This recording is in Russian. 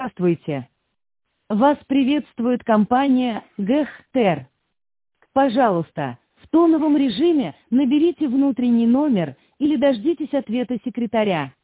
Здравствуйте. Вас приветствует компания ГЭХТЕР. Пожалуйста, в тоновом режиме наберите внутренний номер или дождитесь ответа секретаря.